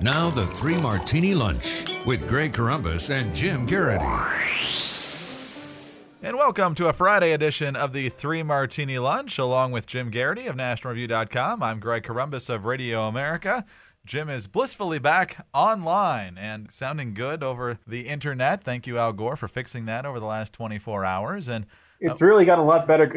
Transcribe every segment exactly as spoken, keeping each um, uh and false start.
Now the Three Martini Lunch with Greg Corombos and Jim Garrity. And welcome to a Friday edition of the Three Martini Lunch, along with Jim Garrity of National Review dot com. I'm Greg Corombos of Radio America. Jim is blissfully back online and sounding good over the internet. Thank you, Al Gore, for fixing that over the last twenty-four hours. And it's uh, really got a lot better.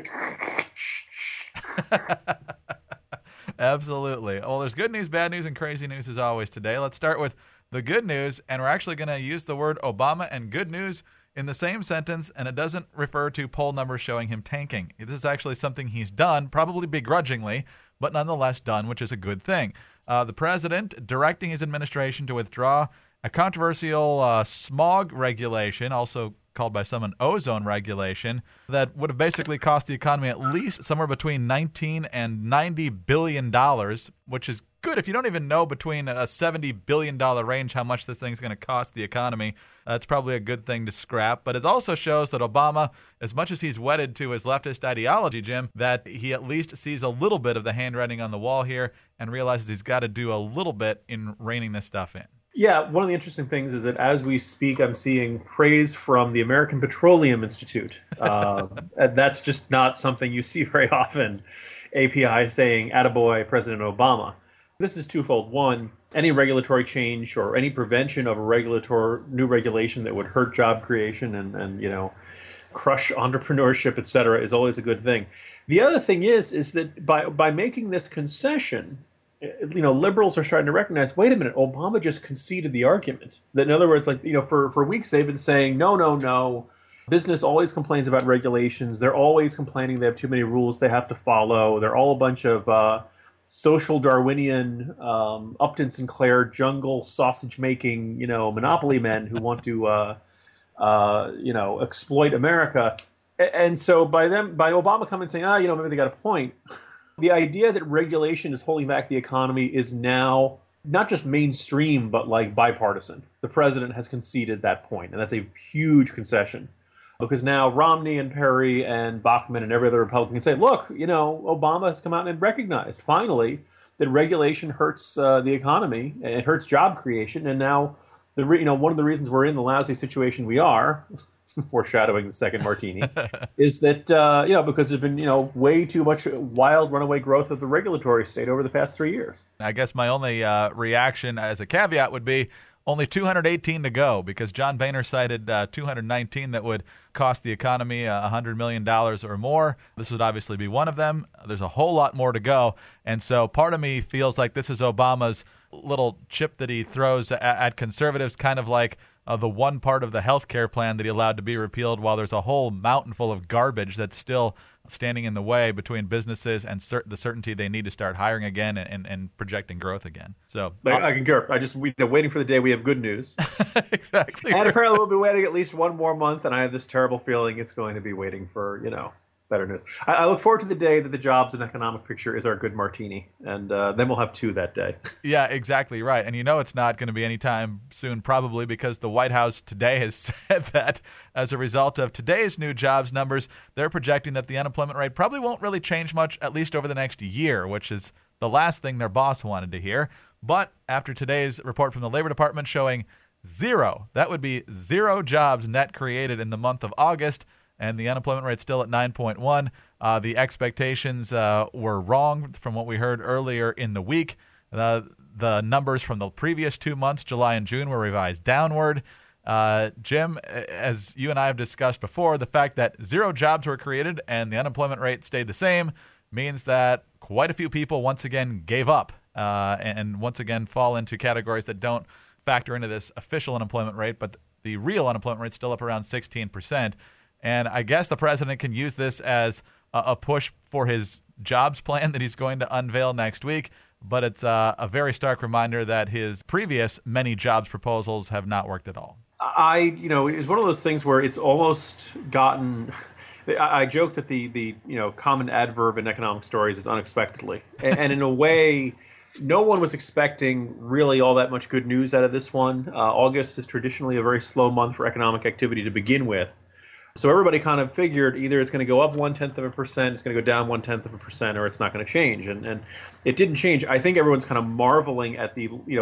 Absolutely. Well, there's good news, bad news, and crazy news as always today. Let's start with the good news, and we're actually going to use the word Obama and good news in the same sentence, and it doesn't refer to poll numbers showing him tanking. This is actually something he's done, probably begrudgingly, but nonetheless done, which is a good thing. Uh, the president directing his administration to withdraw a controversial uh, smog regulation, also called by some an ozone regulation, that would have basically cost the economy at least somewhere between nineteen and ninety billion dollars, which is good. If you don't even know between a seventy billion dollars range how much this thing's going to cost the economy, that's uh, probably a good thing to scrap. But it also shows that Obama, as much as he's wedded to his leftist ideology, Jim, that he at least sees a little bit of the handwriting on the wall here and realizes he's got to do a little bit in reining this stuff in. Yeah, one of the interesting things is that as we speak, I'm seeing praise from the American Petroleum Institute. Uh, and that's just not something you see very often. A P I saying, "Attaboy, President Obama." This is twofold. One, any regulatory change or any prevention of a regulatory new regulation that would hurt job creation and, and you know, crush entrepreneurship, et cetera, is always a good thing. The other thing is, is that by by making this concession, you know, liberals are starting to recognize, wait a minute, Obama just conceded the argument. That in other words, like, you know, for, for weeks they've been saying, no, no, no. Business always complains about regulations. They're always complaining they have too many rules they have to follow. They're all a bunch of uh, social Darwinian, um, Upton Sinclair, jungle sausage-making, you know, monopoly men who want to, uh, uh, you know, exploit America. And so by them, by Obama coming and saying, ah, you know, maybe they got a point. The idea that regulation is holding back the economy is now not just mainstream, but like bipartisan. The president has conceded that point, and that's a huge concession. Because now Romney and Perry and Bachmann and every other Republican can say, look, you know, Obama has come out and recognized, finally, that regulation hurts uh, the economy, and it hurts job creation, and now, the re- you know, one of the reasons we're in the lousy situation we are, foreshadowing the second martini, is that, uh, you know, because there's been, you know, way too much wild runaway growth of the regulatory state over the past three years. I guess my only uh, reaction as a caveat would be only two hundred eighteen to go, because John Boehner cited uh, two hundred nineteen that would cost the economy uh, one hundred million dollars or more. This would obviously be one of them. There's a whole lot more to go. And so part of me feels like this is Obama's little chip that he throws at, at conservatives, kind of like Uh, the one part of the health care plan that he allowed to be repealed, while there's a whole mountain full of garbage that's still standing in the way between businesses and cer- the certainty they need to start hiring again and, and, and projecting growth again. So I, I concur. I just we, you know, waiting for the day we have good news. Exactly. And apparently we'll be waiting at least one more month, and I have this terrible feeling it's going to be waiting for, you know, better news. I, I look forward to the day that the jobs and economic picture is our good martini, and uh, then we'll have two that day. Yeah, exactly right. And you know it's not going to be anytime soon, probably, because the White House today has said that as a result of today's new jobs numbers, they're projecting that the unemployment rate probably won't really change much, at least over the next year, which is the last thing their boss wanted to hear. But after today's report from the Labor Department showing zero, that would be zero jobs net created in the month of August, and the unemployment rate still at nine point one. Uh, the expectations uh, were wrong from what we heard earlier in the week. Uh, the numbers from the previous two months, July and June, were revised downward. Uh, Jim, as you and I have discussed before, the fact that zero jobs were created and the unemployment rate stayed the same means that quite a few people once again gave up uh, and once again fall into categories that don't factor into this official unemployment rate, but the real unemployment rate is still up around sixteen percent. And I guess the president can use this as a, a push for his jobs plan that he's going to unveil next week. But it's uh, a very stark reminder that his previous many jobs proposals have not worked at all. I, you know, it's one of those things where it's almost gotten. I, I joke that the the you know common adverb in economic stories is unexpectedly, and, and in a way, no one was expecting really all that much good news out of this one. Uh, August is traditionally a very slow month for economic activity to begin with. So everybody kind of figured either it's going to go up one-tenth of a percent, it's going to go down one-tenth of a percent, or it's not going to change. And, and it didn't change. I think everyone's kind of marveling at the, you know,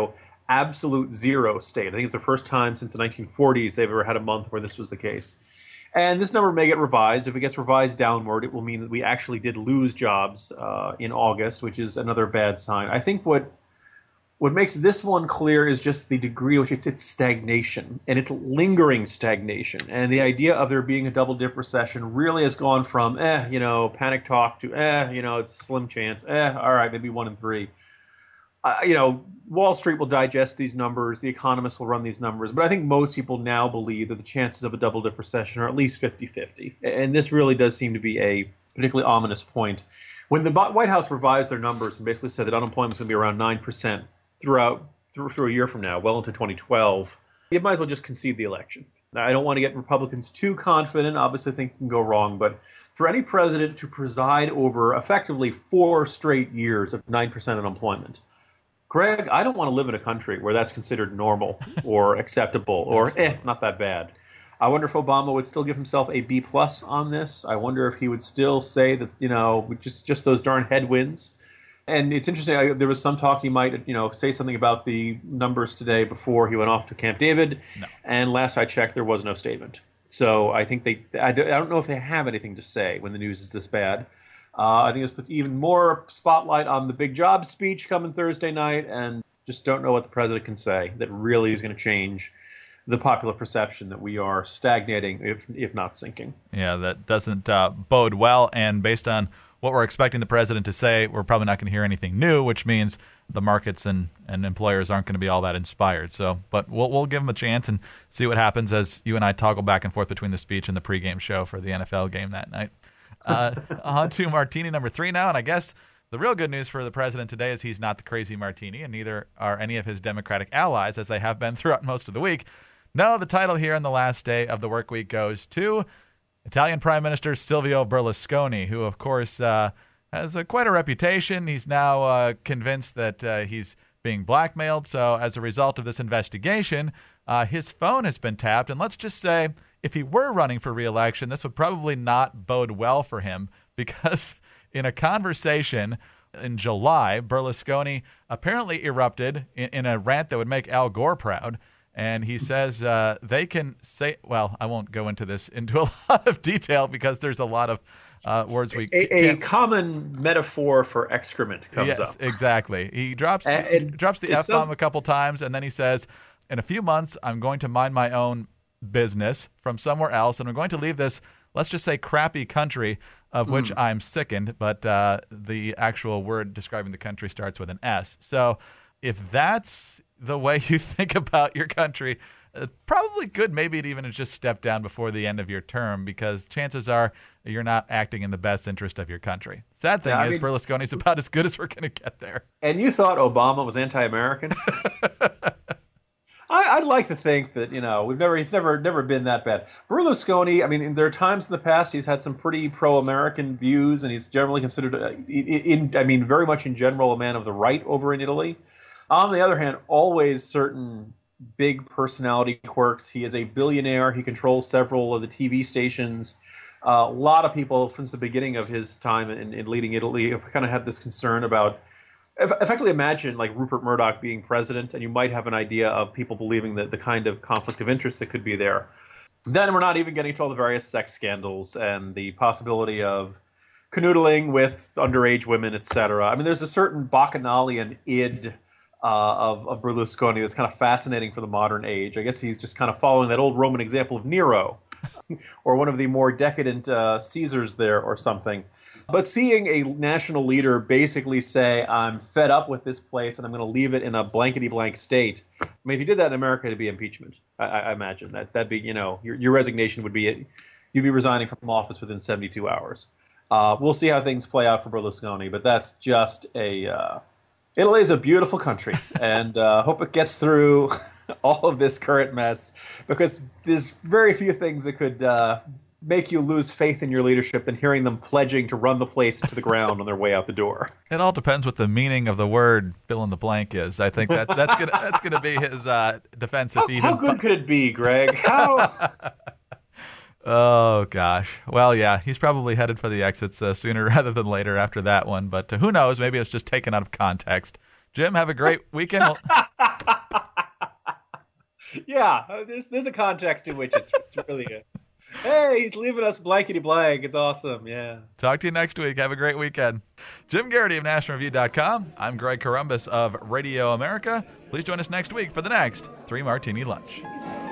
absolute zero state. I think it's the first time since the nineteen forties they've ever had a month where this was the case. And this number may get revised. If it gets revised downward, it will mean that we actually did lose jobs uh, in August, which is another bad sign. I think what what makes this one clear is just the degree which it's, it's stagnation, and it's lingering stagnation. And the idea of there being a double-dip recession really has gone from, eh, you know, panic talk to, eh, you know, it's a slim chance, eh, all right, maybe one in three. Uh, you know, Wall Street will digest these numbers. The economists will run these numbers. But I think most people now believe that the chances of a double-dip recession are at least fifty-fifty. And this really does seem to be a particularly ominous point. When the White House revised their numbers and basically said that unemployment is going to be around nine percent throughout through, through a year from now, well into twenty twelve, you might as well just concede the election. Now, I don't want to get Republicans too confident. Obviously, things can go wrong. But for any president to preside over effectively four straight years of nine percent unemployment, Greg, I don't want to live in a country where that's considered normal or acceptable or eh, not that bad. I wonder if Obama would still give himself a B plus on this. I wonder if he would still say that, you know, just just those darn headwinds. And it's interesting. I, there was some talk he might, you know, say something about the numbers today before he went off to Camp David. No. And last I checked, there was no statement. So I think they. I don't know if they have anything to say when the news is this bad. Uh, I think this puts even more spotlight on the big job speech coming Thursday night, and just don't know what the president can say that really is going to change the popular perception that we are stagnating, if if not sinking. Yeah, that doesn't uh, bode well, and based on what we're expecting the president to say, we're probably not going to hear anything new, which means the markets and, and employers aren't going to be all that inspired. So, but we'll we'll give him a chance and see what happens as you and I toggle back and forth between the speech and the pregame show for the N F L game that night. Uh, on to Martini number three now, and I guess the real good news for the president today is he's not the crazy Martini, and neither are any of his Democratic allies, as they have been throughout most of the week. No, the title here on the last day of the work week goes to Italian Prime Minister Silvio Berlusconi, who, of course, uh, has a, quite a reputation. He's now uh, convinced that uh, he's being blackmailed, so as a result of this investigation, uh, his phone has been tapped, and let's just say, if he were running for re-election, this would probably not bode well for him because in a conversation in July, Berlusconi apparently erupted in, in a rant that would make Al Gore proud. And he says uh, they can say, well, I won't go into this into a lot of detail because there's a lot of uh, words we a, can't. A common metaphor for excrement comes yes, up. Exactly. He drops, and, the, he drops the F-bomb some... a couple times, and then he says, in a few months, I'm going to mind my own business from somewhere else, and I'm going to leave this, let's just say, crappy country of which mm. I'm sickened, but uh, the actual word describing the country starts with an S. So if that's the way you think about your country, uh, probably good maybe to even just step down before the end of your term, because chances are you're not acting in the best interest of your country. Sad thing yeah, is mean, Berlusconi's about as good as we're going to get there. And you thought Obama was anti-American? I, I'd like to think that, you know, we've never he's never never been that bad. Berlusconi, I mean, there are times in the past he's had some pretty pro-American views, and he's generally considered, uh, in, in I mean, very much in general, a man of the right over in Italy. On the other hand, always certain big personality quirks. He is a billionaire. He controls several of the T V stations. Uh, a lot of people, since the beginning of his time in, in leading Italy, have kind of had this concern about. Effectively, imagine like Rupert Murdoch being president, and you might have an idea of people believing that the kind of conflict of interest that could be there. Then we're not even getting to all the various sex scandals and the possibility of canoodling with underage women, et cetera. I mean, there's a certain bacchanalian id uh, of, of Berlusconi that's kind of fascinating for the modern age. I guess he's just kind of following that old Roman example of Nero or one of the more decadent uh, Caesars there or something. But seeing a national leader basically say, I'm fed up with this place and I'm going to leave it in a blankety-blank state. I mean, if you did that in America, it'd be impeachment. I, I imagine that. That'd be, you know, your, your resignation would be, you'd be resigning from office within seventy-two hours. Uh, we'll see how things play out for Berlusconi, but that's just a, uh, Italy is a beautiful country, and uh, hope it gets through all of this current mess, because there's very few things that could uh, make you lose faith in your leadership than hearing them pledging to run the place into the ground on their way out the door. It all depends what the meaning of the word fill in the blank is. I think that that's gonna that's gonna be his uh, defense. If How, he how good could it be, Greg? How? Oh gosh. Well, yeah, he's probably headed for the exits uh, sooner rather than later after that one. But uh, who knows? Maybe it's just taken out of context. Jim, have a great weekend. Yeah, there's there's a context in which it's, it's really good. Hey, he's leaving us blankety blank. It's awesome. Yeah. Talk to you next week. Have a great weekend. Jim Garrity of National Review dot com. I'm Greg Corombos of Radio America. Please join us next week for the next Three Martini Lunch.